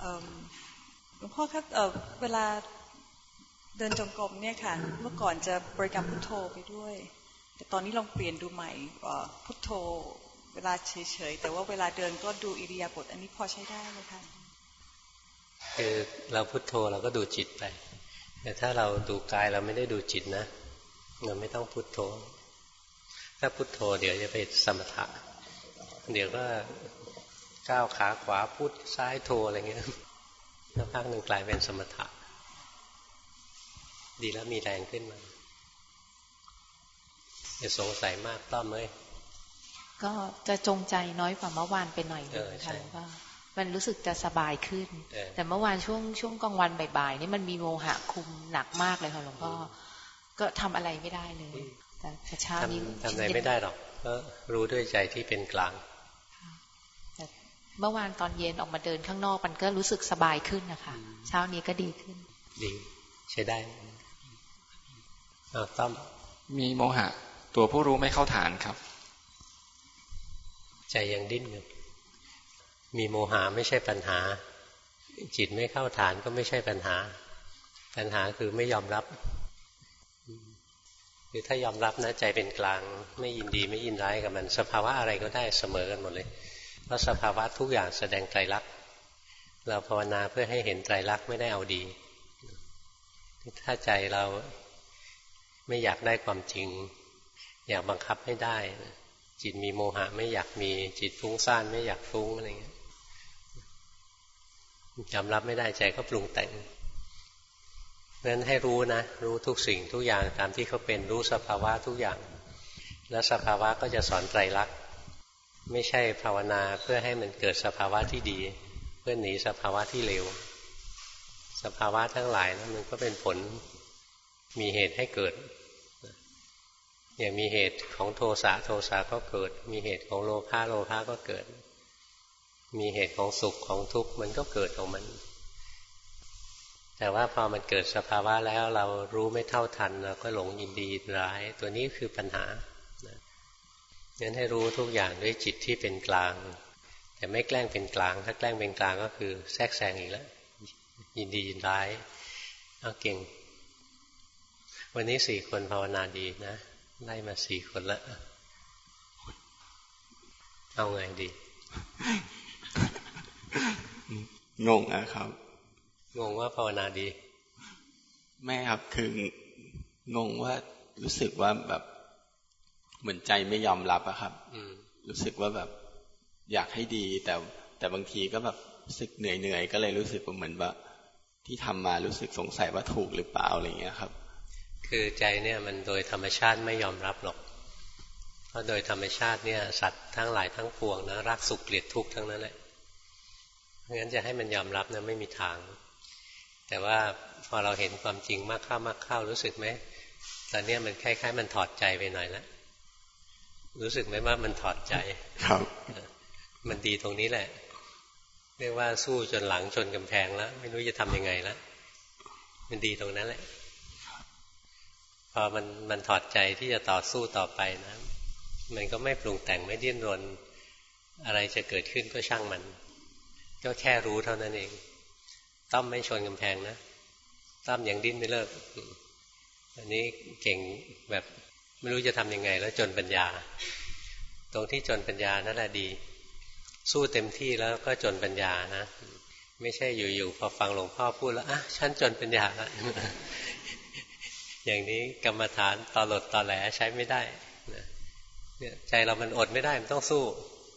หลวงพ่อครับเวลาเดินจงกรมเนี่ยค่ะเมื่อก่อนจะบริกรรมพุทโธไปด้วยแต่ตอนนี้ลองเปลี่ยนดูใหม่พุทโธเวลาเฉยๆแต่ว่าเวลาเดินก็ดูอิริยาบถอันนี้พอใช้ได้ไหมคะคือเราพุทโธเราก็ดูจิตไปแต่ถ้าเราดูกายเราไม่ได้ดูจิตนะเราไม่ต้องพุทโธถ้าพุทโธเดี๋ยวจะไปสมถะเดี๋ยวก็ก้าวขาขวาพุทซ้ายโธอะไรเงี้ยแล้วพักหนึ่งกลายเป็นสมถะดีแล้วมีแรงขึ้นมาอย่าสงสัยมากต้อมเลยก็จะจงใจน้อยกว่าเมื่อวานไปหน่อยนึงค่ะว่ามันรู้สึกจะสบายขึ้นแต่เมื่อวานช่วงกลางวันบ่ายๆนี่มันมีโมหะคุมหนักมากเลยค่ะหลวงพ่อก็ทำอะไรไม่ได้เลยแต่เช้านี้ทำอะไรไม่ได้หรอกก็รู้ด้วยใจที่เป็นกลางแต่เมื่อวานตอนเย็นออกมาเดินข้างนอกมันก็รู้สึกสบายขึ้นนะคะเช้านี้ก็ดีขึ้นดีใช้ได้ต้อมมีโมหะตัวผู้รู้ไม่เข้าฐานครับใจยังดิ้นอยู่มีโมหะไม่ใช่ปัญหาจิตไม่เข้าฐานก็ไม่ใช่ปัญหาปัญหาคือไม่ยอมรับคือถ้ายอมรับนะใจเป็นกลางไม่ยินดีไม่ยินร้ายกับมันสภาวะอะไรก็ได้เสมอกันหมดเลยเพราะสภาวะทุกอย่างแสดงไตรลักษณ์เราภาวนาเพื่อให้เห็นไตรลักษณ์ไม่ได้เอาดีถ้าใจเราไม่อยากได้ความจริงอยากบังคับให้ได้จิตมีโมหะไม่อยากมีจิตฟุ้งซ่านไม่อยากฟุ้งอะไรเงี้ยยอมรับไม่ได้ใจก็ปรุงแต่งนั้นให้รู้นะรู้ทุกสิ่งทุกอย่างตามที่เขาเป็นรู้สภาวะทุกอย่างแล้วสภาวะก็จะสอนไตรลักษณ์ไม่ใช่ภาวนาเพื่อให้มันเกิดสภาวะที่ดีเพื่อหนีสภาวะที่เลวสภาวะทั้งหลายนั้นมันก็เป็นผลมีเหตุให้เกิดอย่างมีเหตุของโทสะโทสะก็เกิดมีเหตุของโลภะโลภะก็เกิดมีเหตุของสุขของทุกข์มันก็เกิดของมันแต่ว่าพอมันเกิดสภาวะแล้วเรารู้ไม่เท่าทันเราก็หลงยินดีร้ายตัวนี้คือปัญหางั้นให้รู้ทุกอย่างด้วยจิตที่เป็นกลางแต่ไม่แกล้งเป็นกลางถ้าแกล้งเป็นกลางก็คือแทรกแซงอีกแล้วยินดียินร้ายเอาเก่งวันนี้4 คนภาวนาดีนะไล่มา4 คนละเอาไงดีงงครับงงว่าภาวนาดีไม่ครับคืองงว่ารู้สึกว่าแบบเหมือนใจไม่ยอมรับอะครับรู้สึกว่าแบบอยากให้ดีแต่บางทีก็แบบรู้สึกเหนื่อยก็เลยรู้สึกว่าเหมือนว่าที่ทำมารู้สึกสงสัยว่าถูกหรือเปล่าอะไรเงี้ยครับคือใจเนี่ยมันโดยธรรมชาติไม่ยอมรับหรอกเพราะโดยธรรมชาติเนี่ยสัตว์ทั้งหลายทั้งปวงนะรักสุขเกลียดทุกข์ทั้งนั้นแหละเพราะงั้นจะให้มันยอมรับนะไม่มีทางแต่ว่าพอเราเห็นความจริงมากเข้ารู้สึกไหมตอนนี้มันคล้ายๆมันถอดใจไปหน่อยแล้วรู้สึกไหมว่ามันถอดใจครับมันดีตรงนี้แหละเรียกว่าสู้จนหลังชนกำแพงแล้วไม่รู้จะทำยังไงแล้วมันดีตรงนั้นแหละพอมันถอดใจที่จะต่อสู้ต่อไปนะมันก็ไม่ปรุงแต่งไม่ดิ้นรนอะไรจะเกิดขึ้นก็ช่างมันก็แค่รู้เท่านั้นเองต้อมไม่ชนกำแพงนะต้อมยังดิ้นไม่เลิกอันนี้เก่งแบบไม่รู้จะทำยังไงแล้วจนปัญญาตรงที่จนปัญญานั่นแหละดีสู้เต็มที่แล้วก็จนปัญญานะไม่ใช่อยู่ๆพอฟังหลวงพ่อพูดแล้วอ่ะฉันจนปัญญาแล้วอย่างนี้กรรมฐานตอหลดตอแหลใช้ไม่ได้เนี่ยใจเรามันอดไม่ได้มันต้องสู้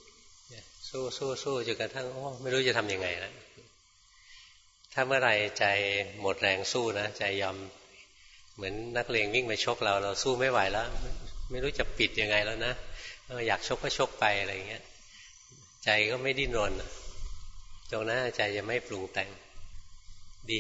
จนกระทั่งไม่รู้จะทำยังไงแล้วถ้าเมื่อไรใจหมดแรงสู้นะใจยอมเหมือนนักเลงวิ่งไปชกเราสู้ไม่ไหวแล้วไม่รู้จะปิดยังไงแล้วนะอยากชกก็ชกไปอะไรอย่างเงี้ยใจก็ไม่ดิ้นรนตรงนั้นใจจะไม่ปรุงแต่งดี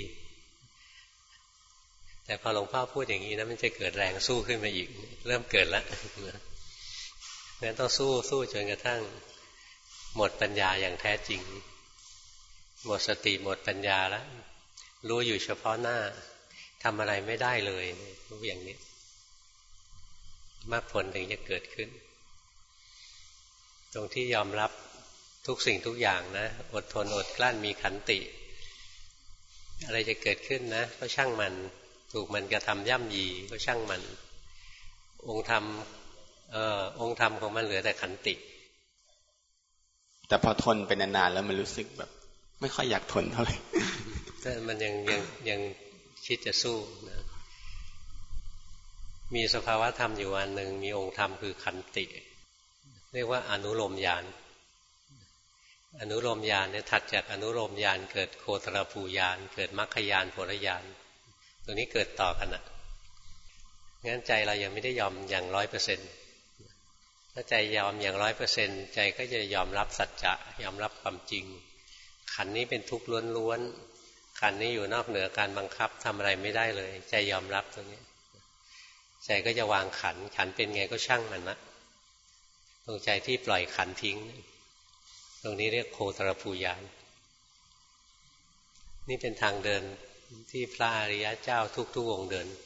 แต่พอหลวงพ่อพูดอย่างนี้นะมันจะเกิดแรงสู้ขึ้นมาอีกเริ่มเกิดแล้วงั้นต้องสู้จนกระทั่งหมดปัญญาอย่างแท้จริงหมดสติหมดปัญญาแล้วรู้อยู่เฉพาะหน้าทำอะไรไม่ได้เลยรู้อย่างนี้มรรคผลถึงจะเกิดขึ้นตรงที่ยอมรับทุกสิ่งทุกอย่างนะอดทนอดกลั้นมีขันติอะไรจะเกิดขึ้นนะก็ช่างมันถูกมันกระทำย่ำยีก็ช่างมันองค์ธรรมของมันเหลือแต่ขันติแต่พอทนเป็นนานๆแล้วมันรู้สึกแบบไม่ค่อยอยากทนเท่าไหร่แต่มันยังคิดจะสู้นะมีสภาวะธรรมอยู่อันหนึ่งมีองค์ธรรมคือขันติเรียกว่าอนุโลมญาณอนุโลมญาณเนี่ยถัดจากอนุโลมญาณเกิดโคตรภูญาณเกิดมรรคญาณผลญาณตัวนี้เกิดต่อกันอ่ะงั้นใจเรายังไม่ได้ยอมอย่าง 100%ถ้าใจยอมอย่าง 100% ใจก็จะยอมรับสัจจะยอมรับความจริงขันนี้เป็นทุกข์ล้วนๆขันนี้อยู่นอกเหนือการบังคับทำอะไรไม่ได้เลยใจยอมรับตรงนี้ใจก็จะวางขันเป็นไงก็ช่างมันนะตรงใจที่ปล่อยขันทิ้งตรงนี้เรียกโคตรภูญาณนี่เป็นทางเดินที่พระอริยเจ้าทุกๆองค์เดิน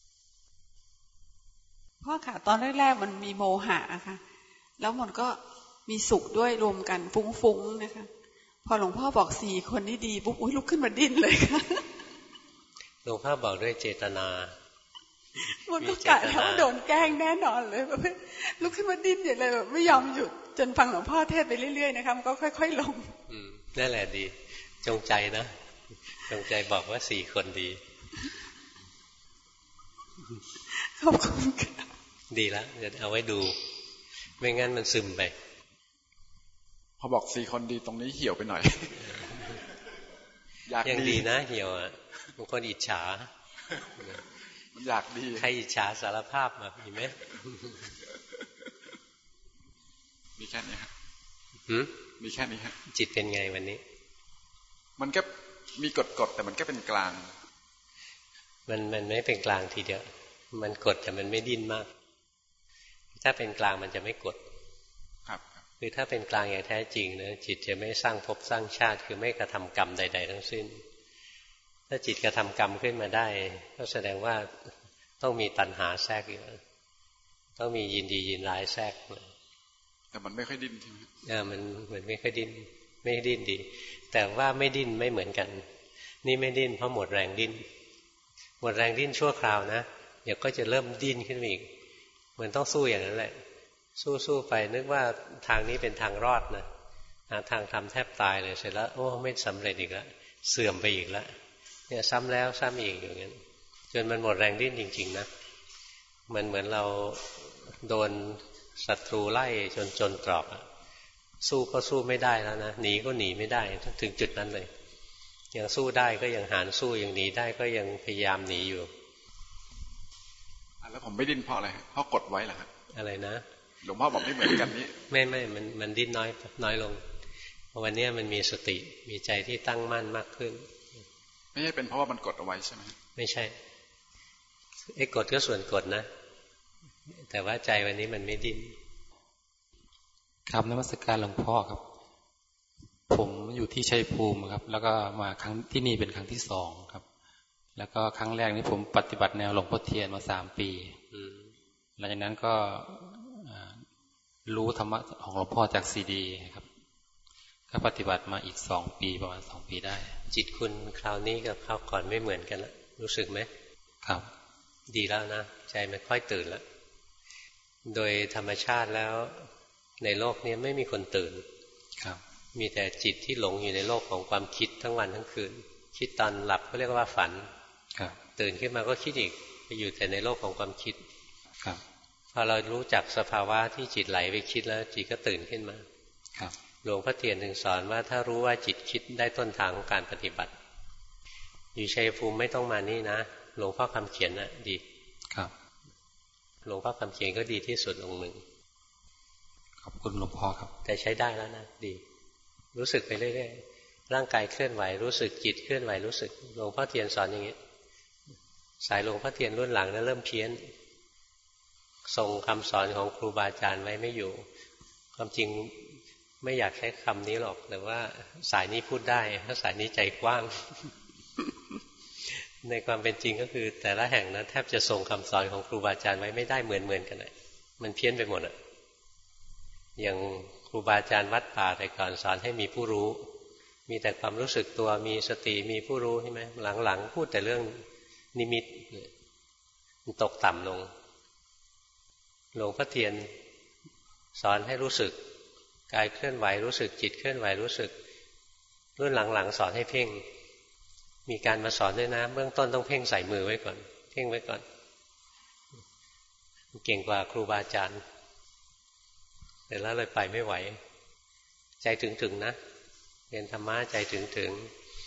พ่อค่ะตอนแรกๆมันมีโมหะค่ะแล้วมันก็มีสุขด้วยรวมกันฟุ้งๆนะคะพอหลวงพ่อบอก4 คนนี้ดีปุ๊บลุกขึ้นมาดิ้นเลยค่ะหลวงพ่อบอกด้วยเจตนามันก็กะแล้วโดนแกล้งแน่นอนเลยแบบลุกขึ้นมาดิ้นอย่างไรแบบไม่ยอมหยุดจนฟังหลวงพ่อเทศไปเรื่อยๆนะคะมันก็ค่อยๆลงนั่นแหละดีจงใจนะจงใจบอกว่า4 คนดีขอบคุณค่ะดีแล้วเดี๋ยวเอาไว้ดูไม่งั้นมันซึมไปพอบอก4 คนดีตรงนี้เหี่ยวไปหน่อยยังดีนะเหี่ยวอ่ะบางคนอิจฉามันอยากดีใครอิจฉาสารภาพมามีไหมมีแค่นี้ครับมีแค่นี้ครับจิตเป็นไงวันนี้มันก็มีกฎแต่มันก็เป็นกลางมันไม่เป็นกลางทีเดียวมันกดแต่มันไม่ดิ้นมากถ้าเป็นกลางมันจะไม่กดครับคือถ้าเป็นกลางอย่างแท้จริงนะจิตจะไม่สร้างภพสร้างชาติคือไม่กระทำกรรมใดๆทั้งสิ้นถ้าจิตกระทำกรรมขึ้นมาได้ก็แสดงว่าต้องมีตัณหาแทรกอยู่ต้องมียินดียินร้ายแทรกแต่มันไม่ค่อยดิ้นใช่ไหมมันไม่ค่อยดิ้นไม่ดิ้นดีแต่ว่าไม่ดิ้นไม่เหมือนกันนี่ไม่ดิ้นเพราะหมดแรงดิ้นหมดแรงดิ้นชั่วคราวนะเดี๋ยวก็จะเริ่มดิ้นขึ้นมาอีกมันต้องสู้อย่างนั้นแหละสู้ไปนึกว่าทางนี้เป็นทางรอดนะหาทางทำแทบตายเลยเสร็จแล้วโอ้ไม่สำเร็จอีกแล้วเสื่อมไปอีกแล้วเนี่ยซ้ำแล้วซ้ำอีกอย่างนั้นจนมันหมดแรงดิ้นจริงๆนะมันเหมือนเราโดนศัตรูไล่จนตรอกสู้ก็สู้ไม่ได้แล้วนะหนีก็หนีไม่ได้ถึงจุดนั้นเลยยังสู้ได้ก็ยังหาสู้ยังหนีได้ก็ยังพยายามหนีอยู่แล้วผมไม่ดิ้นเพราะอะไรเพราะกดไว้เหรอครับอะไรนะหลวงพ่อบอกไม่เหมือนกันนี้ไม่มันดิ้นน้อยลงวันนี้มันมีสติมีใจที่ตั้งมั่นมากขึ้นไม่ใช่เป็นเพราะว่ามันกดเอาไว้ใช่ไหมไม่ใช่ไอ้กดก็ส่วนกดนะแต่ว่าใจวันนี้มันไม่ดิ้นครับนมัสการหลวงพ่อครับผมอยู่ที่ชัยภูมิครับแล้วก็มาครั้งที่นี่เป็นครั้งที่2ครับแล้วก็ครั้งแรกนี้ผมปฏิบัติแนวหลวงพ่อเทียนมา3 ปีหลังจากนั้นก็รู้ธรรมะของหลวงพ่อจากซีดีครับก็ปฏิบัติมาอีก2 ปีประมาณ2 ปีได้จิตคุณคราวนี้กับคราวก่อนไม่เหมือนกันละรู้สึกไหมครับดีแล้วนะใจมันค่อยตื่นแล้วโดยธรรมชาติแล้วในโลกนี้ไม่มีคนตื่นครับมีแต่จิตที่หลงอยู่ในโลกของความคิดทั้งวันทั้งคืนคิดตอนหลับเขาเรียกว่าฝันครับตื่นขึ้นมาก็คิดอีกไปอยู่แต่ในโลกของความคิดครับพอเรารู้จักสภาวะที่จิตไหลไปคิดแล้วจิตก็ตื่นขึ้นมาครับหลวงพ่อเทียนถึงสอนว่าถ้ารู้ว่าจิตคิดได้ต้นทางของการปฏิบัติอยู่ชัยภูมิไม่ต้องมานี่นะหลวงพ่อคำเขียนนะดีครับหลวงพ่อคำเขียนก็ดีที่สุดองค์หนึ่งขอบคุณหลวงพ่อครับแต่ใช้ได้แล้วนะดีรู้สึกไปเรื่อยๆร่างกายเคลื่อนไหวรู้สึกจิตเคลื่อนไหวรู้สึกหลวงพ่อเทียนสอนอย่างนี้สายหลวงพ่อเทียนรุ่นหลังนั้นเริ่มเพี้ยนทรงคำสอนของครูบาอาจารย์ไว้ไม่อยู่ความจริงไม่อยากใช้คำนี้หรอกแต่ว่าสายนี้พูดได้เพราะสายนี้ใจกว้าง ในความเป็นจริงก็คือแต่ละแห่งนั้นแทบจะทรงคำสอนของครูบาอาจารย์ไว้ไม่ได้เหมือนกันเลยมันเพี้ยนไปหมดอย่างครูบาอาจารย์วัดป่าแต่ก่อนสอนให้มีผู้รู้มีแต่ความรู้สึกตัวมีสติมีผู้รู้ใช่ไหมหลังๆพูดแต่เรื่องนิมิตมันตกต่ำลงหลวงพ่อเทียนสอนให้รู้สึกกายเคลื่อนไหวรู้สึกจิตเคลื่อนไหวรู้สึกรุ่นหลังๆสอนให้เพ่งมีการมาสอนด้วยนะเบื้องต้นต้องเพ่งใส่มือไว้ก่อนเพ่งไว้ก่อนเก่งกว่าครูบาอาจารย์แต่แล้วเลยไปไม่ไหวใจถึงนะเรียนธรรมะใจถึง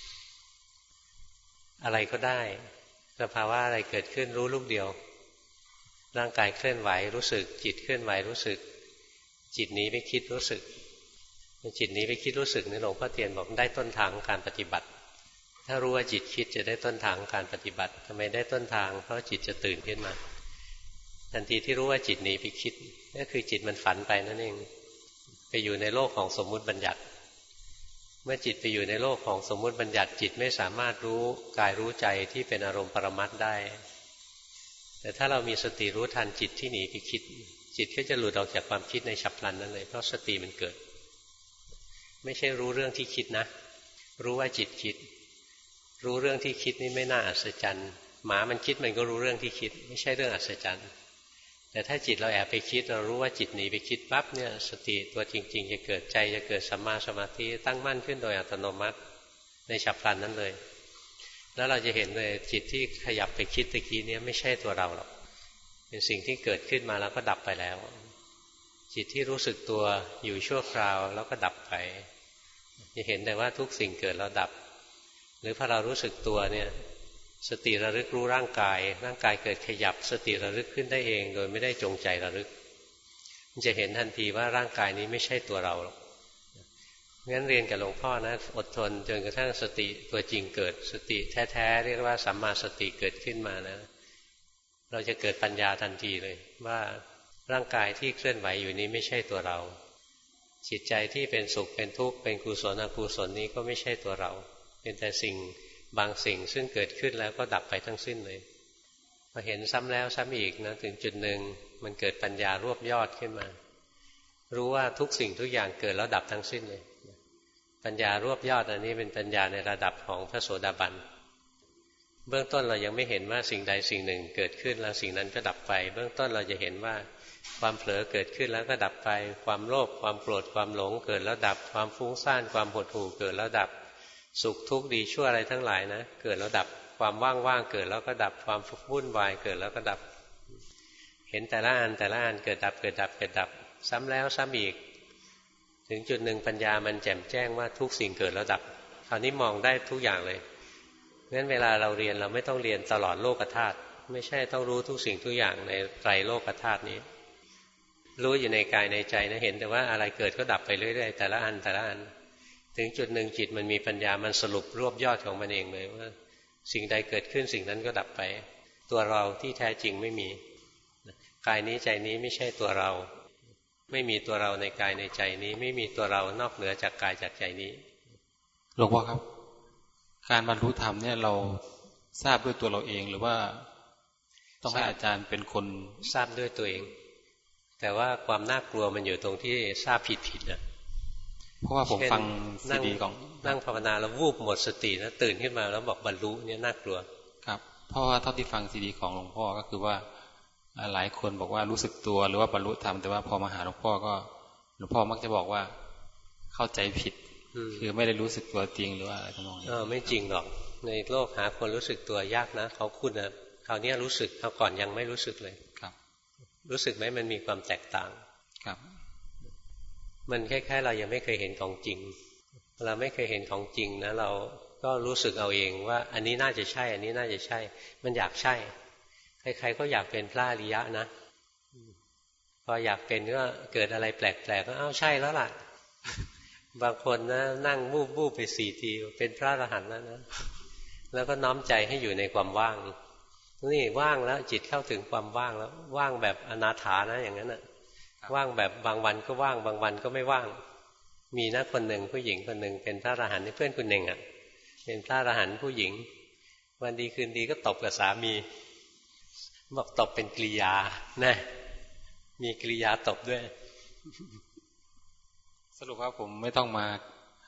อะไรก็ได้สภาวะอะไรเกิดขึ้นรู้ลูกเดียวร่างกายเคลื่อนไหวรู้สึกจิตเคลื่อนไหวรู้สึกจิตหนีไปคิดรู้สึกจิตหนีไปคิดรู้สึกนี่หลวงพ่อเทียนบอกได้ต้นทางการปฏิบัติถ้ารู้ว่าจิตคิดจะได้ต้นทางการปฏิบัติทำไมได้ต้นทางเพราะจิตจะตื่นขึ้นมาทันทีที่รู้ว่าจิตหนีไปคิดก็คือจิตมันฝันไปนั่นเองไปอยู่ในโลกของสมมุติบัญญัติเมื่อจิตไปอยู่ในโลกของสมมุติบัญญัติจิตไม่สามารถรู้กายรู้ใจที่เป็นอารมณ์ปรมัตถ์ได้แต่ถ้าเรามีสติรู้ทันจิตที่หนีไปคิดจิตก็จะหลุดออกจากความคิดในฉับพลันนั้นเลยเพราะสติมันเกิดไม่ใช่รู้เรื่องที่คิดนะรู้ว่าจิตคิดรู้เรื่องที่คิดนี่ไม่น่าอัศจรรย์หมามันคิดมันก็รู้เรื่องที่คิดไม่ใช่เรื่องอัศจรรย์แต่ถ้าจิตเราแอบไปคิดเรารู้ว่าจิตหนีไปคิดปั๊บเนี่ยสติตัวจริงๆจะเกิดใจจะเกิดสัมมาสมาธิตั้งมั่นขึ้นโดยอัตโนมัติในฉับพลันนั้นเลยแล้วเราจะเห็นเลยจิตที่ขยับไปคิดตะกี้นี้ไม่ใช่ตัวเราหรอกเป็นสิ่งที่เกิดขึ้นมาแล้วก็ดับไปแล้วจิตที่รู้สึกตัวอยู่ชั่วคราวแล้วก็ดับไปจะเห็นแต่ว่าทุกสิ่งเกิดแล้วดับหรือพอเรารู้สึกตัวเนี่ยสติระลึกรู้ร่างกายเกิดขยับสติระลึกขึ้นได้เองโดยไม่ได้จงใจระลึกมันจะเห็นทันทีว่าร่างกายนี้ไม่ใช่ตัวเราหรอกงั้นเรียนกับหลวงพ่อนะอดทนจนกระทั่งสติตัวจริงเกิดสติแท้ๆเรียกว่าสัมมาสติเกิดขึ้นมานะเราจะเกิดปัญญาทันทีเลยว่าร่างกายที่เคลื่อนไหวอยู่นี้ไม่ใช่ตัวเราจิตใจที่เป็นสุขเป็นทุกข์เป็นกุศลอกุศลนี้ก็ไม่ใช่ตัวเราเป็นแต่สิ่งบางสิ่งซึ่งเกิดขึ้นแล้วก็ดับไปทั้งสิ้นเลยพอเห็นซ้ำแล้วซ้ำอีกนะถึงจุดหนึ่งมันเกิดปัญญารวบยอดขึ้นมารู้ว่าทุกสิ่งทุกอย่างเกิดแล้วดับทั้งสิ้นเลยปัญญารวบยอดอันนี้เป็นปัญญาในระดับของพระโสดาบันเบื้องต้นเรายังไม่เห็นว่าสิ่งใดสิ่งหนึ่งเกิดขึ้นแล้วสิ่งนั้นก็ดับไปเบื้องต้นเราจะเห็นว่าความเผลอเกิดขึ้นแล้วก็ดับไปความโลภความโกรธความหลงเกิดแล้วดับความฟุ้งซ่านความหดหู่เกิดแล้วดับสุขทุกข์ดีชั่วอะไรทั้งหลายนะเกิดแล้วดับความว่างๆเกิดแล้วก็ดับความวุ่นวายเกิดแล้วก็ดับเห็นแต่ละอันเกิดดับเกิดดับเกิดดับซ้ำแล้วซ้ำอีกถึงจุดหนึ่งปัญญามันแจ่มแจ้งว่าทุกสิ่งเกิดแล้วดับคราวนี้มองได้ทุกอย่างเลยงั้นเวลาเราเรียนเราไม่ต้องเรียนตลอดโลกธาตุไม่ใช่ต้องรู้ทุกสิ่งทุกอย่างในไตรโลกธาตุนี้รู้อยู่ในกายในใจนะเห็นแต่ว่าอะไรเกิดก็ดับไปเรื่อยๆแต่ละอันถึงจุดหนึ่งจิตมันมีปัญญามันสรุปรวบยอดของมันเองเลยว่าสิ่งใดเกิดขึ้นสิ่งนั้นก็ดับไปตัวเราที่แท้จริงไม่มีกายนี้ใจนี้ไม่ใช่ตัวเราไม่มีตัวเราในกายในใจนี้ไม่มีตัวเรานอกเหนือจากกายจากใจนี้หลวงพ่อครับการบรรลุธรรมเนี่ยเราทราบด้วยตัวเราเองหรือว่าต้องให้อาจารย์เป็นคนทราบด้วยตัวเองแต่ว่าความน่ากลัวมันอยู่ตรงที่ทราบผิดนะเพราะว่าผมฟังซีดีของนั่งภาวนาแล้ววูบหมดสติแล้วตื่นขึ้นมาแล้วบอกบรรลุเนี่ยน่ากลัวครับเพราะว่าเท่าที่ฟังซีดีของหลวงพ่อก็คือว่าหลายคนบอกว่ารู้สึกตัวหรือว่าบรรลุธรรมแต่ว่าพอมาหาหลวงพ่อก็หลวงพ่อมักจะบอกว่าเข้าใจผิดคือไม่ได้รู้สึกตัวจริงหรือว่าอะไรทั้งนั้นไม่จริงหรอกในโลกหาคนรู้สึกตัวยากนะเขาพูดนะคราวนี้รู้สึกคราวก่อนยังไม่รู้สึกเลยครับรู้สึกไหมมันมีความแตกต่างครับมันคล้ายๆเรายังไม่เคยเห็นของจริงเราไม่เคยเห็นของจริงนะเราก็รู้สึกเอาเองว่าอันนี้น่าจะใช่อันนี้น่าจะใช่มันอยากใช่ใครๆก็อยากเป็นพระอริยะนะพออยากเป็นก็เกิดอะไรแปลกๆก็อ้าวใช่แล้วล่ะบางคนนะนั่งวูบไป4 ทีเป็นพระอรหันต์แล้วนะแล้วก็น้อมใจให้อยู่ในความว่างนี่ว่างแล้วจิตเข้าถึงความว่างแล้วว่างแบบอนาถานะอย่างนั้นน่ะว่างแบบบางวันก็ว่างบางวันก็ไม่ว่างมีนะคนหนึ่งผู้หญิงคนหนึ่งเป็นพระอรหันต์นี่เพื่อนคุณเองอ่ะเป็นพระอรหันต์ผู้หญิงวันดีคืนดีก็ตบกับสามีบอกตบเป็นกริยานะมีกริยาตบด้วยสรุปว่าผมไม่ต้องมาห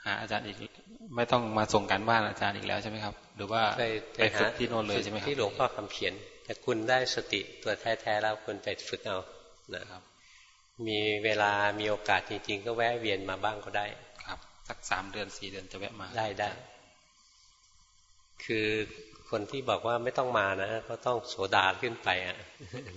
หาอาจารย์อีกไม่ต้องมาส่งการบ้านอาจารย์อีกแล้วใช่ไหมครับหรือว่าไปฝึกที่โน่นเลยใช่ไหมครับที่หลวงพ่อคำเขียนแต่คุณได้สติตัวแท้ๆแล้วคุณไปฝึกเอานะครับมีเวลามีโอกาสจริงๆก็แวะเวียนมาบ้างก็ได้ครับสัก3 เดือน 4 เดือนจะแวะมาได้คือคนที่บอกว่าไม่ต้องมานะก็ต้องโสดาขึ้นไปอ่ะ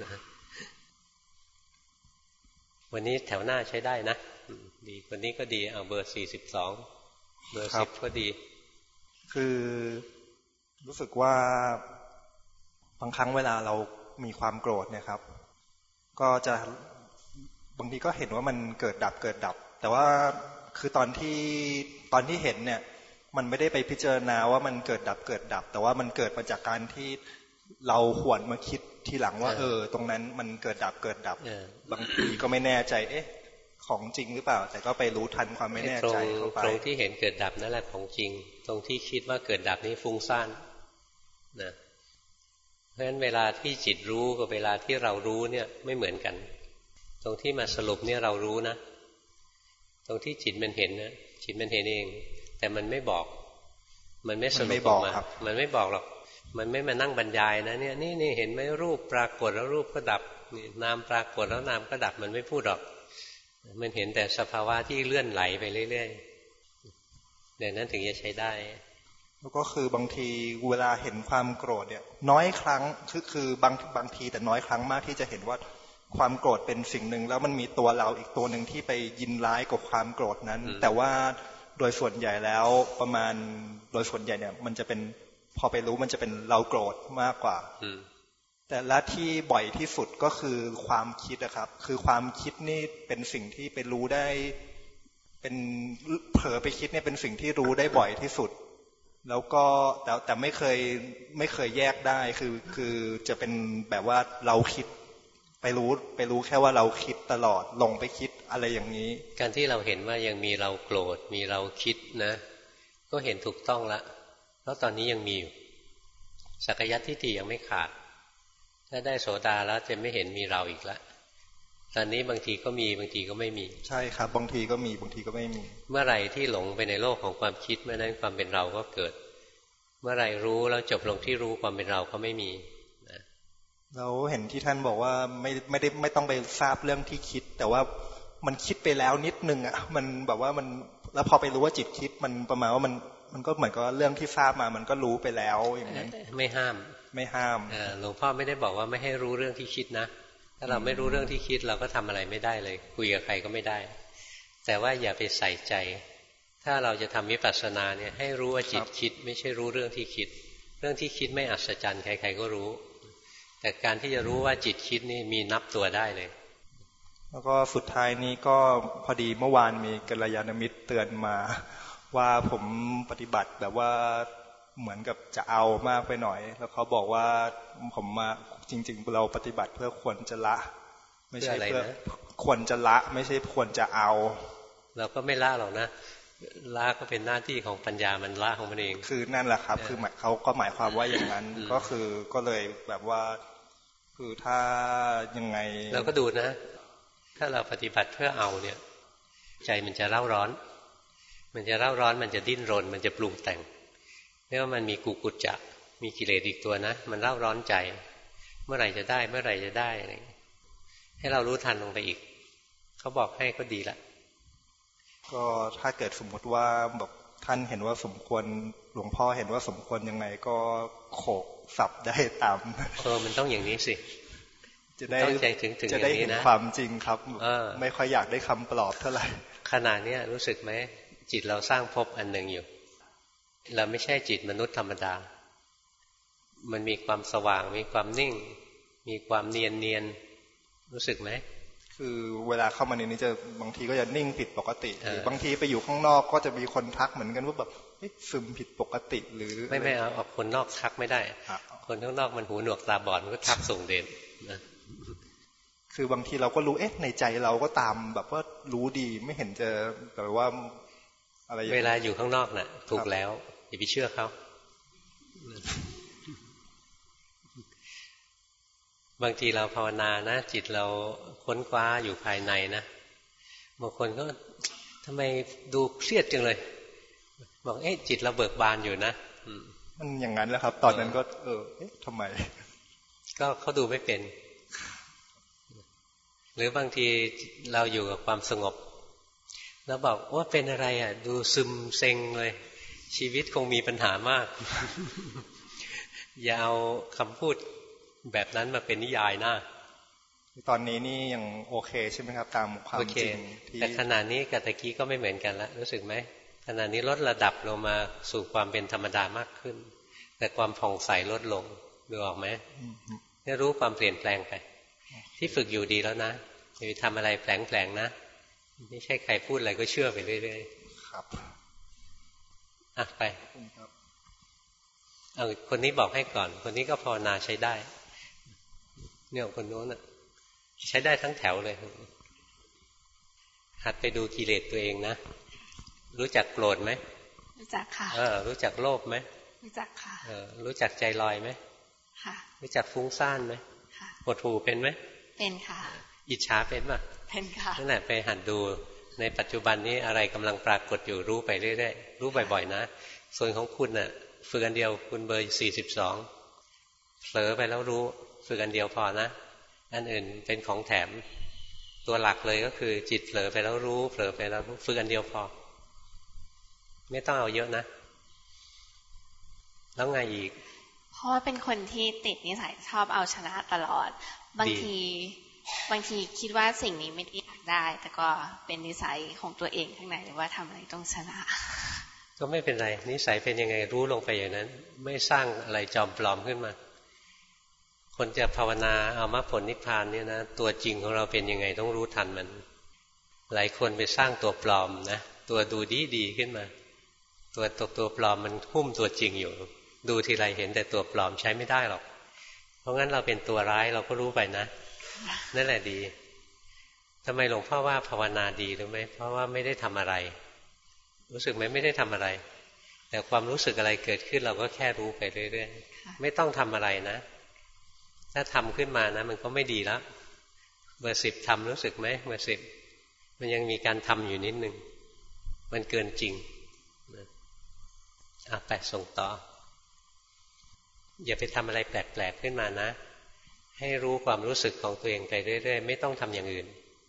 วันนี้แถวหน้าใช้ได้นะดีคนนี้ก็ดีเอาเบอร์42เบอร์10ก็ดีคือรู้สึกว่าบางครั้งเวลาเรามีความโกรธเนี่ยครับก็จะบางทีก็เห็นว่ามันเกิดดับแต่ว่าคือตอนที่เห็นเนี่ยมันไม่ได้ไปพิจารณาว่ามันเกิดดับแต่ว่ามันเกิดมาจากการที่เราหวนมาคิดทีหลังว่าตรงนั้นมันเกิดดับบางทีก็ไม่แน่ใจของจริงหรือเปล่าแต่ก็ไปรู้ทันความไม่แน่ใจเข้าไปตรงที่เห็นเกิดดับนั่นแหละของจริงตรงที่คิดว่าเกิดดับนี่ฟุ้งซ่านนะเพราะฉะนั้นเวลาที่จิตรู้กับเวลาที่เรารู้เนี่ยไม่เหมือนกันตรงที่มาสรุปเนี่ยเรารู้นะตรงที่จิตมันเห็นนะจิตมันเห็นเองแต่มันไม่บอกมันไม่สรุปออกมามันไม่บอกหรอกมันไม่มานั่งบรรยายนะเนี่ยนี่เห็นไหมรูปปรากฏแล้วรูปก็ดับนามปรากฏแล้วนามก็ดับมันไม่พูดหรอกมันเห็นแต่สภาวะที่เลื่อนไหลไปเรื่อยๆเดี๋ยวนั้นถึงจะใช้ได้แล้วก็คือบางทีเวลาเห็นความโกรธเนี่ยน้อยครั้งคือบางทีแต่น้อยครั้งมากที่จะเห็นว่าความโกรธเป็นสิ่งหนึ่งแล้วมันมีตัวเราอีกตัวหนึ่งที่ไปยินร้ายกับความโกรธนั้นแต่ว่าโดยส่วนใหญ่แล้วประมาณโดยส่วนใหญ่เนี่ยมันจะเป็นพอไปรู้มันจะเป็นเราโกรธมากกว่าแต่ละที่บ่อยที่สุดก็คือความคิดนะครับคือความคิดนี่เป็นสิ่งที่ไปรู้ได้เป็นเผลอไปคิดเนี่ยเป็นสิ่งที่รู้ได้บ่อยที่สุดแล้วก็แต่ไม่เคยแยกได้คือจะเป็นแบบว่าเราคิดไปรู้แค่ว่าเราคิดตลอดลงไปคิดอะไรอย่างนี้การที่เราเห็นว่ายังมีเราโกรธมีเราคิดนะก็เห็นถูกต้องละเพราะตอนนี้ยังมีอยู่สักยัตทิฏฐิยังไม่ขาดถ้าได้โสดาแล้วจะไม่เห็นมีเราอีกละตอนนี้บางทีก็มีบางทีก็ไม่มีใช่ครับบางทีก็มีบางทีก็ไม่มีเมื่อไหร่ที่หลงไปในโลกของความคิดเมื่อนั้นความเป็นเราก็เกิดเมื่อไหร่รู้แล้วจบลงที่รู้ความเป็นเราก็ไม่มีเราเห็นที่ท่านบอกว่าไม่ต้องไปทราบเรื่องที่คิดแต่ว่ามันคิดไปแล้วนิดนึงอ่ะมันแบบว่ามันแล้วพอไปรู้ว่าจิตคิดมันประมาณว่ามันก็เหมือนกับเรื่องที่ทราบมามันก็รู้ไปแล้วอย่างนั้นไม่ห้ามหลวงพ่อไม่ได้บอกว่าไม่ให้รู้เรื่องที่คิดนะถ้าเราไม่รู้เรื่องที่คิดเราก็ทำอะไรไม่ได้เลยคุยกับใครก็ไม่ได้แต่ว่าอย่าไปใส่ใจถ้าเราจะทำวิปัสสนาเนี่ยให้รู้ว่าจิตคิดไม่ใช่รู้เรื่องที่คิดเรื่องที่คิดไม่อัศจรรย์ใครๆก็รู้แต่การที่จะรู้ว่าจิตคิดนี่มีนับตัวได้เลยแล้วก็สุดท้ายนี้ก็พอดีเมื่อวานมีกัลยาณมิตรเตือนมาว่าผมปฏิบัติแบบว่าเหมือนกับจะเอามากไปหน่อยแล้วเขาบอกว่าผมมาจริงๆเราปฏิบัติเพื่อควรจะละไม่ใช่เพื่อควรจะละไม่ใช่ควรจะเอาเราก็ไม่ละหรอกนะละก็เป็นหน้าที่ของปัญญามันละของมันเองคือนั่นแหละครับคือเขาก็หมายความว่าอย่างนั้นก็คือก็เลยแบบว่าคือถ้ายังไงเราก็ดูนะถ้าเราปฏิบัติเพื่อเอาเนี่ยใจมันจะเร่าร้อนมันจะจะดิ้นรนมันจะปรุงแต่งเรียกว่ามันมีกุกุจจะมีกิเลสอีกตัวนะมันเร่าร้อนใจเมื่อไหร่จะได้อะไรให้เรารู้ทันลงไปอีกเขาบอกให้ก็ดีละก็ถ้าเกิดสมมติว่าแบบท่านเห็นว่าสมควรหลวงพ่อเห็นว่าสมควรยังไงก็โขกสับได้ตามมันต้องอย่างนี้สิจะได้เห็นความจริงครับไม่ค่อยอยากได้คำปลอบเท่าไหร่ขณะนี้รู้สึกไหมจิตเราสร้างภพอันหนึ่งอยู่เราไม่ใช่จิตมนุษย์ธรรมดามันมีความสว่างมีความนิ่งมีความเนียนรู้สึกไหมคือเวลาเข้ามาในนี้จะบางทีก็จะนิ่งผิดปกติหรือบางทีไปอยู่ข้างนอกก็จะมีคนทักเหมือนกันว่าแบบซึมผิดปกติหรือไม่เอาคนนอกทักไม่ได้คนข้างนอกมันหูหนวกตาบอดมันก็ทักส่งเด่นนะคือบางทีเราก็รู้ในใจเราก็ตามแบบว่ารู้ดีไม่เห็นจะแบบว่าอะไรเวลาอยู่ข้างนอกน่ะถูกแล้วอย่าไปเชื่อเขาบางทีเราภาวนานะจิตเราค้นคว้าอยู่ภายในนะบางคนก็ทำไมดูเครียดจังเลยบอกจิตเราเบิกบานอยู่นะมันอย่างนั้นแหละครับตอนนั้นก็ทำไมก็เขาดูไม่เป็นหรือบางทีเราอยู่กับความสงบแล้วบอกว่าเป็นอะไรดูซึมเซ็งเลยชีวิตคงมีปัญหามาก อย่าเอาคำพูดแบบนั้นมาเป็นนิยายนะตอนนี้นี่ยังโอเคใช่ไหมครับตามความจริงแต่ขณะนี้กับตะกี้ก็ไม่เหมือนกันแล้วรู้สึกไหมขณะนี้ลดระดับลงมาสู่ความเป็นธรรมดามากขึ้นแต่ความผ่องใสลดลงดูออกไหมนี่รู้ความเปลี่ยนแปลงไปที่ฝึกอยู่ดีแล้วนะอย่าไปทำอะไรแผลงๆนะไม่ใช่ใครพูดอะไรก็เชื่อไปเรื่อยๆครับไปเอาคนนี้บอกให้ก่อนคนนี้ก็ภาวนาใช้ได้เนี่ยคนโน้นใช้ได้ทั้งแถวเลยหัดไปดูกิเลสตัวเองนะรู้จักโกรธไหมรู้จักค่ะรู้จักโลภไหมรู้จักค่ะรู้จักใจลอยไหมค่ะรู้จักฟุ้งซ่านไหมค่ะหดหู่เป็นไหมเป็นค่ะอิจฉาเป็นป่ะเป็นค่ะนั่นแหละไปหัดดูในปัจจุบันนี้อะไรกำลังปรากฏอยู่รู้ไปเรื่อยๆรู้บ่อยๆนะส่วนของคุณฝึกอันเดียวคุณเบอร์42เผลอไปแล้วรู้ฝึกอันเดียวพอนะอันอื่นเป็นของแถมตัวหลักเลยก็คือจิตเผลอไปแล้วรู้เผลอไปแล้วรู้ฝึกอันเดียวพอไม่ต้องเอาเยอะนะแล้วไงอีกเพราะว่าเป็นคนที่ติดนิสัยชอบเอาชนะตลอดบางทีคิดว่าสิ่งนี้ไม่อยากได้แต่ก็เป็นนิสัยของตัวเองข้างในว่าทำอะไรต้องชนะก็ไม่เป็นไรนิสัยเป็นยังไงรู้ลงไปอย่างนั้นไม่สร้างอะไรจอมปลอมขึ้นมาคนจะภาวนาเอามรรคผลนิพพานเนี่ยนะตัวจริงของเราเป็นยังไงต้องรู้ทันมันหลายคนไปสร้างตัวปลอมนะตัวดูดีขึ้นมาตัวปลอมมันหุ้มตัวจริงอยู่ดูทีไรเห็นแต่ตัวปลอมใช้ไม่ได้หรอกเพราะงั้นเราเป็นตัวร้ายเราก็รู้ไปนะนั่นแหละดีทำไมหลวงพ่อว่าภาวนาดีรู้ไหมเพราะว่าไม่ได้ทำอะไรรู้สึกไหมไม่ได้ทำอะไรแต่ความรู้สึกอะไรเกิดขึ้นเราก็แค่รู้ไปเรื่อยๆไม่ต้องทำอะไรนะถ้าทำขึ้นมานะมันก็ไม่ดีแล้วเบอร์10ทำรู้สึกไหมเบอร์10มันยังมีการทำอยู่นิดนึงมันเกินจริงไปส่งต่ออย่าไปทำอะไรแปลกๆขึ้นมานะให้รู้ความรู้สึกของตัวเองไปเรื่อยๆไม่ต้องทำอย่างอื่น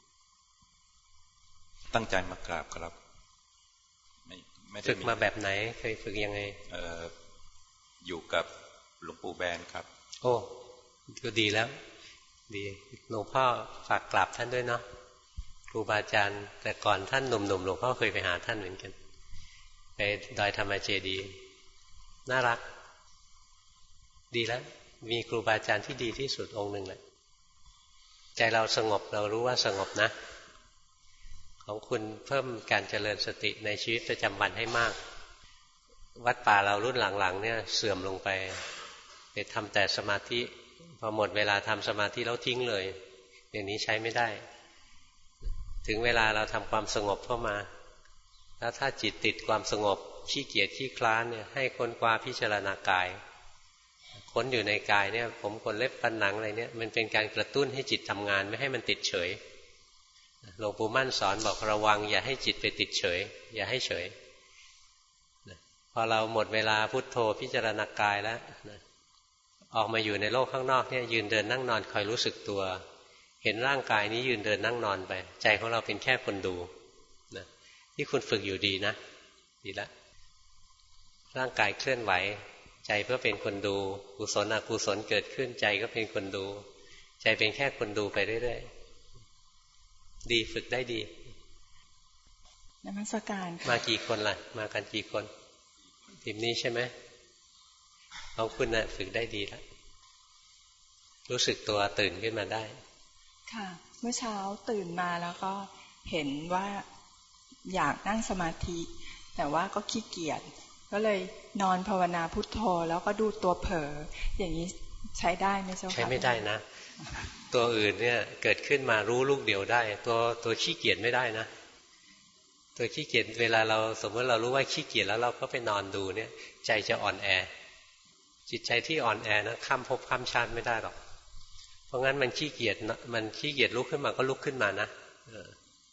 ตั้งใจมากราบครับไม่ฝึกมาแบบไหนเคยฝึกยังไงอยู่กับหลวงปู่แบนครับโอ้ก็ดีแล้วดีหลวงพ่อฝากกราบท่านด้วยเนาะครูบาอาจารย์แต่ก่อนท่านหนุ่มๆหลวงพ่อเคยไปหาท่านเหมือนกันไปดอยธรรมเจดีย์น่ารักดีแล้วมีครูบาอาจารย์ที่ดีที่สุดองค์หนึ่งแหละใจเราสงบเรารู้ว่าสงบนะของคุณเพิ่มการเจริญสติในชีวิตประจำวันให้มากวัดป่าเรารุ่นหลังๆเนี่ยเสื่อมลงไปทำแต่สมาธิพอหมดเวลาทำสมาธิแล้วทิ้งเลยอย่างนี้ใช้ไม่ได้ถึงเวลาเราทำความสงบเข้ามาแล้วถ้าจิตติดความสงบขี้เกียจขี้คลานเนี่ยให้ค้นคว้าพิจารณากายค้นอยู่ในกายเนี่ยผมขนเล็บฟันหนังอะไรเนี่ยมันเป็นการกระตุ้นให้จิตทำงานไม่ให้มันติดเฉยหลวงปู่มั่นสอนบอกระวังอย่าให้จิตไปติดเฉยอย่าให้เฉยพอเราหมดเวลาพุทโธพิจารณากายแล้วออกมาอยู่ในโลกข้างนอกเนี่ยยืนเดินนั่งนอนคอยรู้สึกตัวเห็นร่างกายนี้ยืนเดินนั่งนอนไปใจของเราเป็นแค่คนดูนะที่คุณฝึกอยู่ดีนะดีแล้วร่างกายเคลื่อนไหวใจเพื่อเป็นคนดูกุศลอกุศลเกิดขึ้นใจก็เป็นคนดูใจเป็นแค่คนดูไปเรื่อยๆดีฝึกได้ดีนมัสการมากี่คนล่ะมากันกี่คนทีมนี้ใช่ไหมของคุณน่ะฝึกได้ดีแล้วรู้สึกตัวตื่นขึ้นมาได้ค่ะเมื่อเช้าตื่นมาแล้วก็เห็นว่าอยากนั่งสมาธิแต่ว่าก็ขี้เกียจก็เลยนอนภาวนาพุทโธแล้วก็ดูตัวเผลออย่างนี้ใช้ได้ไหมเจ้าค่ะใช้ไม่ได้นะตัวอื่นเนี่ยเกิดขึ้นมารู้ลูกเดียวได้ตัวขี้เกียจไม่ได้นะตัวขี้เกียจเวลาเราสมมติเรารู้ว่าขี้เกียจแล้วเราก็ไปนอนดูเนี่ยใจจะอ่อนแอจิตใจที่อ่อนแอนะข้ามภพข้ามชาติไม่ได้หรอกเพราะงั้นมันขี้เกียจลุกขึ้นมาก็ลุกขึ้นมานะ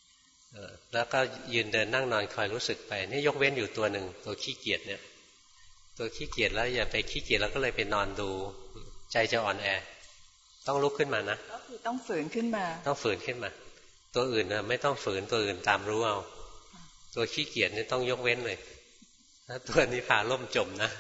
แล้วก็ยืนเดินนั่งนอนคอยรู้สึกไปนี่ยกเว้นอยู่ตัวหนึ่งตัวขี้เกียจเนี่ยตัวขี้เกียจแล้วอย่าไปขี้เกียจแล้วก็เลยไปนอนดูใจจะอ่อนแอต้องลุกขึ้นมานะก็คือต้องฝืนขึ้นมาต้องฝืนขึ้นมาตัวอื่นนะไม่ต้องฝืนตัวอื่นตามรู้เอาตัวขี้เกียจนี่ต้องยกเว้นเลยถ้าตัวนี้พาล่มจมนะ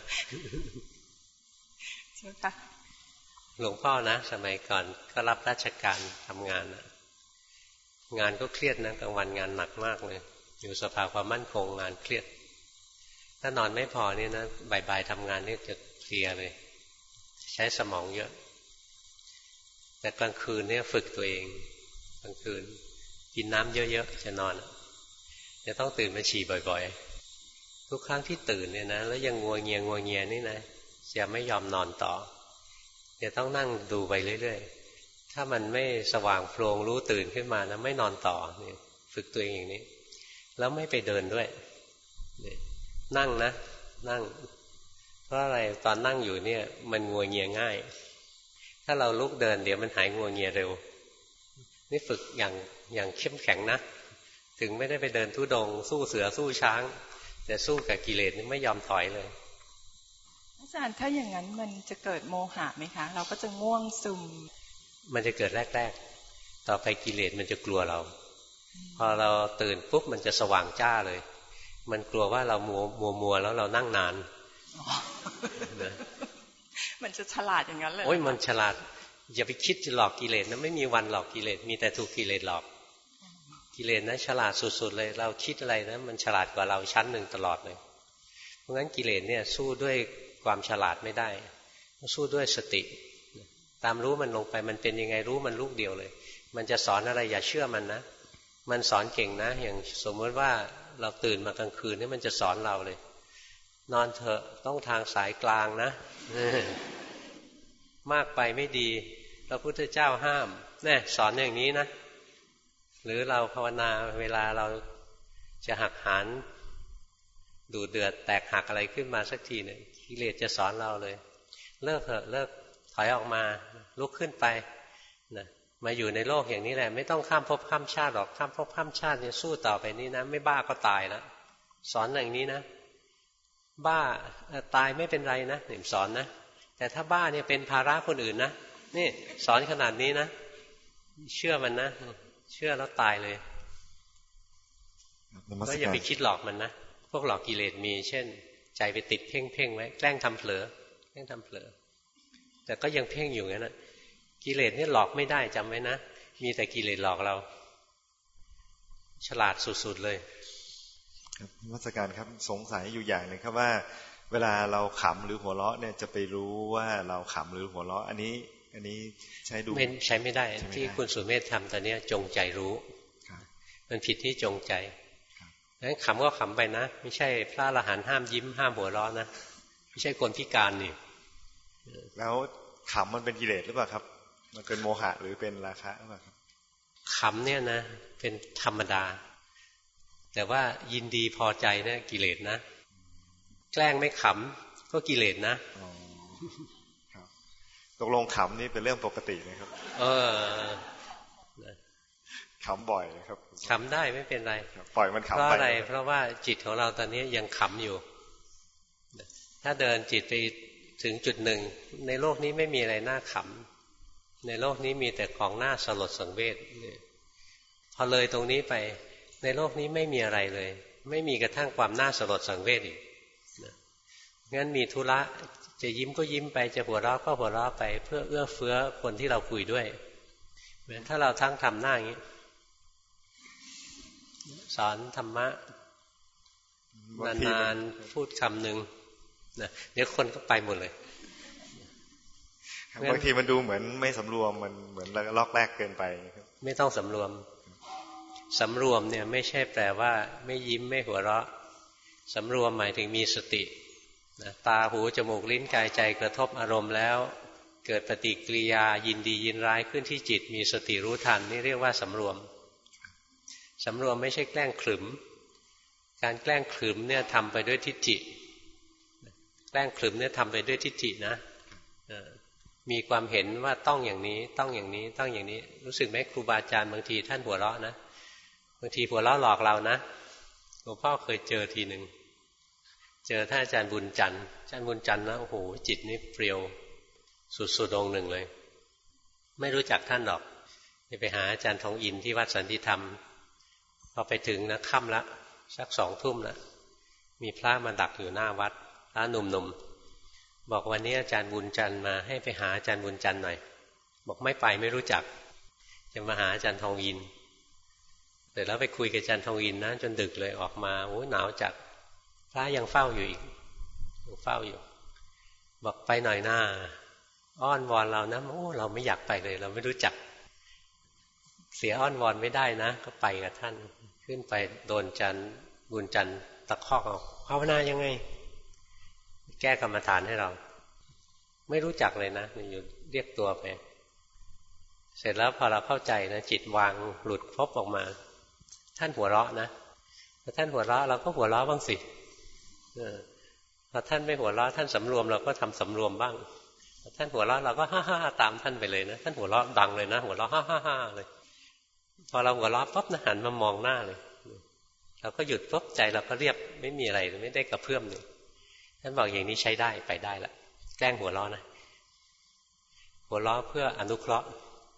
ใช่ค่ะหลวงพ่อนะสมัยก่อนก็รับราชการทำงานนะงานก็เครียดนะกลางวันงานหนักมากเลยอยู่สภาความมั่นคงงานเครียดถ้านอนไม่พอนี่นะบ่ายๆทำงานนี่จะเพลียเลยใช้สมองเยอะแต่กลางคืนเนี่ยฝึกตัวเองกลางคืนกินน้ำเยอะๆจะนอนจะต้องตื่นมาฉี่บ่อยๆทุกครั้งที่ตื่นเนี่ยนะแล้วยังงัวเงียนี่นะจะไม่ยอมนอนต่อจะต้องนั่งดูไปเรื่อยๆถ้ามันไม่สว่างโพลงรู้ตื่นขึ้นมานะไม่นอนต่อนี่ฝึกตัวเองอย่างนี้แล้วไม่ไปเดินด้วยนั่งนะนั่งเพราะอะไรตอนนั่งอยู่เนี่ยมันงัวเงียง่ายถ้าเราลุกเดินเดี๋ยวมันหายงัวเงียเร็วนี่ฝึกอย่างเข้มแข็งนะถึงไม่ได้ไปเดินทุดงสู้เสือสู้ช้างแต่สู้กับกิเลสนี่ไม่ยอมถอยเลยอาจารย์ถ้าอย่างนั้นมันจะเกิดโมหะไหมคะเราก็จะง่วงซึมมันจะเกิดแรกๆต่อไปกิเลสมันจะกลัวเราพอเราตื่นปุ๊บมันจะสว่างจ้าเลยมันกลัวว่าเรามัวแล้วเรานั่งนานมันจะฉลาดอย่างนั้นเลยโอ้ยมันฉลาดอย่าไปคิดจะหลอกกิเลสนะไม่มีวันหลอกกิเลสมีแต่ถูกกิเลสหลอกกิเลสนะฉลาดสุดๆเลยเราคิดอะไรนะมันฉลาดกว่าเราชั้นหนึ่งตลอดเลยเพราะงั้นกิเลสเนี่ยสู้ด้วยความฉลาดไม่ได้สู้ด้วยสติตามรู้มันลงไปมันเป็นยังไงรู้มันลูกเดียวเลยมันจะสอนอะไรอย่าเชื่อมันนะมันสอนเก่งนะอย่างสมมติว่าเราตื่นมากลางคืนนี่มันจะสอนเราเลยนอนเถอะต้องทางสายกลางนะมากไปไม่ดีพระพุทธเจ้าห้ามแน่สอนอย่างนี้นะหรือเราภาวนาเวลาเราจะหักหานดูเดือดแตกหักอะไรขึ้นมาสักทีหนึ่งกิเลสจะสอนเราเลยเลิกเถอะเลิกถอยออกมาลุกขึ้นไปนะมาอยู่ในโลกอย่างนี้แหละไม่ต้องข้ามภพข้ามชาติหรอกข้ามภพข้ามชาติเนี่ยสู้ต่อไปนี้นะไม่บ้าก็ตายแล้วสอนอย่างนี้นะบ้าตายไม่เป็นไรนะหนิมสอนนะแต่ถ้าบ้าเนี่ยเป็นภาระคนอื่นนะนี่สอนขนาดนี้นะเชื่อมันนะเชื่อแล้วตายเลยก็อย่าไปคิดหลอกมันนะพวกหลอกกิเลสมีเช่นใจไปติดเพ่งไว้แกล้งทำเผลอแต่ก็ยังเพ่งอยู่งั้นนะกิเลสนี่หลอกไม่ได้จำไว้นะมีแต่กิเลสหลอกเราฉลาดสุดๆเลยครับนมัสการครับสงสัยอยู่อย่างหนึ่งครับว่าเวลาเราขำหรือหัวเราะเนี่ยจะไปรู้ว่าเราขำหรือหัวเราะอันนี้ใช้ดูใช้ไม่ได้ที่คุณสุเมธทำตอนนี้จงใจรู้มันผิดที่จงใจงั้นขำก็ขำไปนะไม่ใช่พระอรหันต์ห้ามยิ้มห้ามหัวเราะนะไม่ใช่คนพิการนี่แล้วขำมันเป็นกิเลสหรือเปล่าครับมันเป็นโมหะหรือเป็นราคะหรือเปล่าครับขำเนี่ยนะเป็นธรรมดาแต่ว่ายินดีพอใจเนี่ยกิเลสนะแกล้งไม่ขำก็กิเลสนะตกลงขำนี่เป็นเรื่องปกตินะครับขำบ่อยครับขำได้ไม่เป็นไรปล่อยมันขำไปเพราะอะไรเพราะว่าจิตของเราตอนนี้ยังขำอยู่ถ้าเดินจิตไปถึงจุดหนึ่งในโลกนี้ไม่มีอะไรน่าขำในโลกนี้มีแต่ของน่าสลดสังเวชพอเลยตรงนี้ไปในโลกนี้ไม่มีอะไรเลยไม่มีกระทั่งความน่าสลดสังเวชอีกงั้นมีธุระจะยิ้มก็ยิ้มไปจะหัวเราะก็หัวเราะไปเพื่อเอื้อเฟื้อคนที่เราคุยด้วยเหมือนถ้าเราทั้งทำหน้าอย่างนี้สอนธรรมะนานๆพูดคำหนึ่งนะเดี๋ยวคนก็ไปหมดเลยบางทีมันดูเหมือนไม่สำรวมมันเหมือนลอกแรกเกินไปไม่ต้องสำรวมเนี่ยไม่ใช่แปลว่าไม่ยิ้มไม่หัวเราะสำรวมหมายถึงมีสตินะตาหูจมูกลิ้นกายใจกระทบอารมณ์แล้วเกิดปฏิกิริยายินดียินร้ายขึ้นที่จิตมีสติรู้ทันนี่เรียกว่าสำรวมไม่ใช่แกล้งขรึมการแกล้งขรึมเนี่ยทำไปด้วยทิฏฐิแกล้งขรึมเนี่ยทำไปด้วยทิฏฐินะมีความเห็นว่าต้องอย่างนี้ต้องอย่างนี้ต้องอย่างนี้รู้สึกไหมครูบาอาจารย์บางทีท่านหัวเราะนะบางทีหัวเราะหลอกเรานะหลวงพ่อเคยเจอทีหนึ่งเจอท่านอาจารย์บุญจันทร์อาจารย์บุญจันทร์นะโอ้โหจิตนี่เปรียวสุดๆองค์หนึ่งเลยไม่รู้จักท่านหรอกไปหาอาจารย์ทองอินที่วัดสันติธรรมพอไปถึงนะค่ำละสัก2 ทุ่มแล้วมีพระมาดักอยู่หน้าวัดพระหนุ่มๆบอกวันนี้อาจารย์บุญจันทร์มาให้ไปหาอาจารย์บุญจันทร์หน่อยบอกไม่ไปไม่รู้จักจะมาหาอาจารย์ทองอินเสร็จแล้วไปคุยกับอาจารย์ทองอินนะจนดึกเลยออกมาโอ้หนาวจัดพระยังเฝ้าอยู่อีกยังเฝ้าอยู่บอกไปหน่อยหน้าอ้อนวอนเรานะโอ้เราไม่อยากไปเลยเราไม่รู้จักเสียอ้อนวอนไม่ได้นะก็ไปกับท่านขึ้นไปโดนอาจารย์บุญจันทร์ตะคอกเอาภาวนายังไงแก้กรรมฐานให้เราไม่รู้จักเลยนะอยู่เรียกตัวไปเสร็จแล้วพอเราเข้าใจนะจิตวางหลุดพบออกมาท่านหัวเราะนะพอท่านหัวเราะเราก็หัวเราะบ้างสิพอท่านไม่หัวเราะท่านสำรวมเราก็ทำสำรวมบ้างพอท่านหัวเราะเราก็ฮ่าฮ่าตามท่านไปเลยนะท่านหัวเราะดังเลยนะหัวเราะฮ่าฮ่าฮ่าเลยพอเราหัวเราะปั๊บนะหันมามองหน้าเลยเราก็หยุดปุ๊บใจเราก็เรียบไม่มีอะไรไม่ได้กระเพื่อมเลยท่านบอกอย่างนี้ใช้ได้ไปได้ละแกล้งหัวเราะนะหัวเราะเพื่ออนุเคราะห์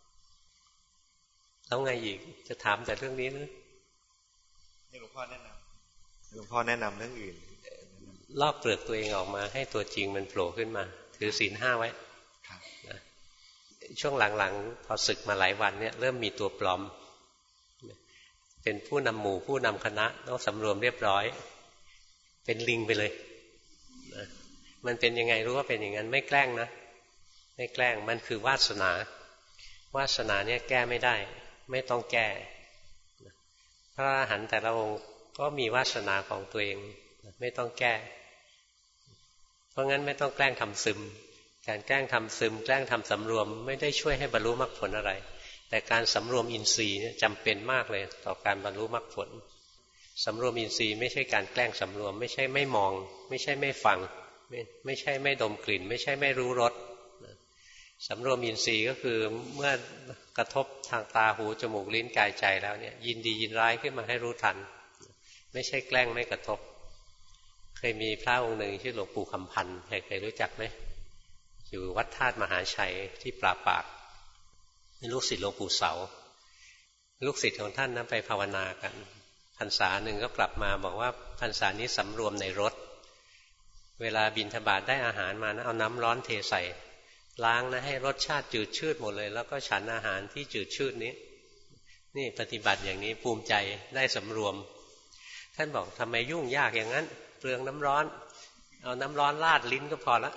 แล้วไงอีกจะถามแต่เรื่องนี้นะหลวงพ่อแนะนำเรื่องอื่นลอกเปลือกตัวเองออกมาให้ตัวจริงมันโผล่ขึ้นมาถือศีล 5ไว้นะช่วงหลังๆพอศึกมาหลายวันเนี่ยเริ่มมีตัวปลอมเป็นผู้นำหมู่ผู้นำคณะต้องสำรวมเรียบร้อยเป็นลิงไปเลยนะมันเป็นยังไงรู้ว่าเป็นอย่างนั้นไม่แกล้งนะไม่แกล้งมันคือวาสนาวาสนาเนี่ยแก้ไม่ได้ไม่ต้องแก้พระอรหันต์แต่ละองค์ก็มีวาสนาของตัวเองไม่ต้องแก้เพราะงั้นไม่ต้องแกล้งทำซึมการแกล้งทำซึมแกล้งทำสำรวมไม่ได้ช่วยให้บรรลุมรรคผลอะไรแต่การสำรวมอินทรีย์เนี่ยจำเป็นมากเลยต่อการบรรลุมรรคผลสำรวมอินทรีย์ไม่ใช่การแกล้งสำรวมไม่ใช่ไม่มองไม่ใช่ไม่ฟังไม่ใช่ไม่ดมกลิ่นไม่ใช่ไม่รู้รสสำรวมอินทรีย์ก็คือเมื่อกระทบทางตาหูจมูกลิ้นกายใจแล้วเนี่ยยินดียินร้ายขึ้นมาให้รู้ทันไม่ใช่แกล้งไม่กระทบเคยมีพระองค์หนึ่งชื่อหลวงปู่คำพันธ์เคยรู้จักไหมอยู่วัดธาตุมหาชัยที่ปราปากเป็นลูกศิษย์หลวงปู่เสาลูกศิษย์ของท่านนั้นไปภาวนากันพรรษาหนึ่งก็กลับมาบอกว่าพรรษานี้สำรวมในรถเวลาบิณฑบาตได้อาหารมานะเอาน้ำร้อนเทใส่ล้างนะให้รสชาติจืดชืดหมดเลยแล้วก็ฉันอาหารที่จืดชืดนี้นี่ปฏิบัติอย่างนี้ภูมิใจได้สำรวมท่านบอกทำไมยุ่งยากอย่างนั้นเปลืองน้ำร้อนเอาน้ำร้อนราดลิ้นก็พอละ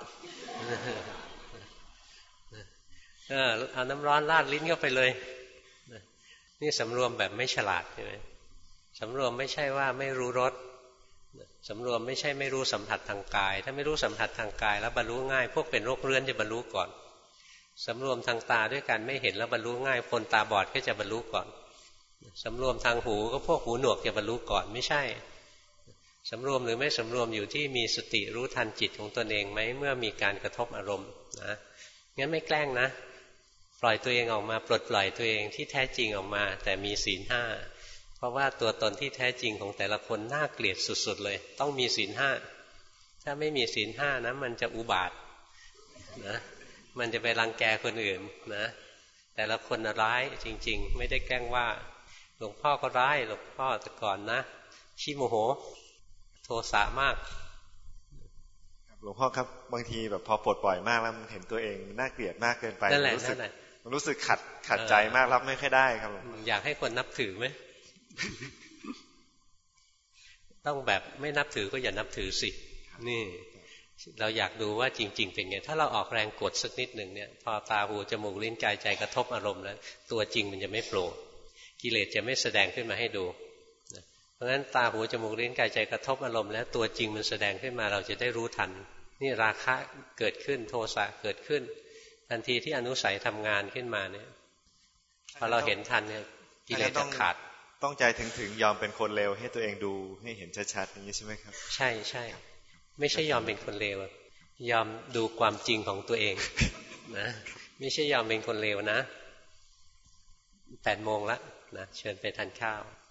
เอาน้ำร้อนราดลิ้นเข้าไปเลยนี่สำรวมแบบไม่ฉลาดใช่ไหมสำรวมไม่ใช่ว่าไม่รู้รสสำรวมไม่ใช่ไม่รู้สัมผัสทางกายถ้าไม่รู้สัมผัสทางกายแล้วบรรลุง่ายพวกเป็นโรคเรื้อนจะบรรลุก่อนสำรวมทางตาด้วยกันไม่เห็นแล้วบรรลุง่ายคนตาบอดก็จะบรรลุก่อนสำรวมทางหูก็พวกหูหนวกจะบรรลุก่อนไม่ใช่สำรวมหรือไม่สำรวมอยู่ที่มีสติรู้ทันจิตของตนเองไหมเมื่อมีการกระทบอารมณ์นะงั้นไม่แกล้งนะปล่อยตัวเองออกมาปลดปล่อยตัวเองที่แท้จริงออกมาแต่มีศีล 5เพราะว่าตัวตนที่แท้จริงของแต่ละคนน่าเกลียดสุดๆเลยต้องมีศีล 5ถ้าไม่มีศีล 5นะมันจะอุบาทนะมันจะไปรังแกคนอื่นนะแต่ละคนร้ายจริงๆไม่ได้แกล้งว่าหลวงพ่อก็ร้ายหลวงพ่อแต่ก่อนนะขี้โมโหโทสะมากหลวงพ่อครับบางทีแบบพอปลดปล่อยมากแล้วมันเห็นตัวเองน่าเกลียดมากเกินไปมันรู้สึกขัดใจมากรับไม่ค่อยได้ครับอยากให้คนนับถือไหม ต้องแบบไม่นับถือก็อย่านับถือสินี่เราอยากดูว่าจริงๆเป็นไงถ้าเราออกแรงกดสักนิดหนึ่งเนี่ยพอตาหูจมูกลิ้นกายใจกระทบอารมณ์แล้วตัวจริงมันจะไม่โผล่กิเลสจะไม่แสดงขึ้นมาให้ดูเพราะฉะนั้นตาหูจมูกลิ้นกายใจกระทบอารมณ์แล้วตัวจริงมันแสดงขึ้นมาเราจะได้รู้ทันนี่ราคะเกิดขึ้นโทสะเกิดขึ้นทันทีที่อนุสัยทำงานขึ้นมาเนี่ยพอเราเห็นทันเนี่ยกิเลสจะขาดต้องใจถึงยอมเป็นคนเลวให้ตัวเองดูให้เห็นชัดๆอย่างนี้ใช่ไหมครับใช่ใช่ไม่ใช่ยอมเป็นคนเลวยอมดูความจริงของตัวเองนะไม่ใช่ยอมเป็นคนเลวนะ8 โมงแล้วนะเชิญไปทานข้าว